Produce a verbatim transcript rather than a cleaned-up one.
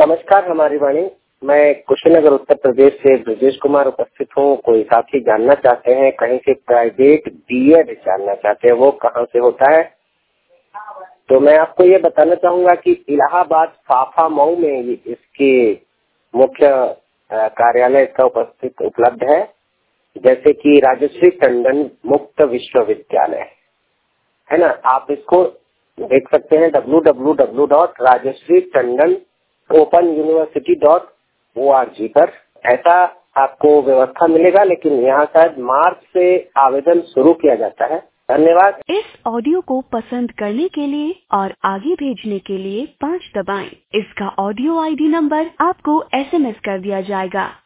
नमस्कार हमारी वाणी। मैं कुशीनगर उत्तर प्रदेश से ब्रजेश कुमार उपस्थित हूँ। कोई साथी जानना चाहते हैं कहीं से प्राइवेट बीएड जानना चाहते हैं, वो कहाँ से होता है, तो मैं आपको ये बताना चाहूंगा कि इलाहाबाद फाफा मऊ में इसके मुख्य कार्यालय इसका उपस्थित उपलब्ध है, जैसे कि राजश्री टंडन मुक्त विश्वविद्यालय है ना। आप इसको देख सकते हैं W W W dot Rajshree Tandon open university dot O R G पर। ऐसा आपको व्यवस्था मिलेगा, लेकिन यहाँ शायद मार्च से आवेदन शुरू किया जाता है। धन्यवाद। इस ऑडियो को पसंद करने के लिए और आगे भेजने के लिए पाँच दबाएं। इसका ऑडियो आईडी नंबर आपको एसएमएस कर दिया जाएगा।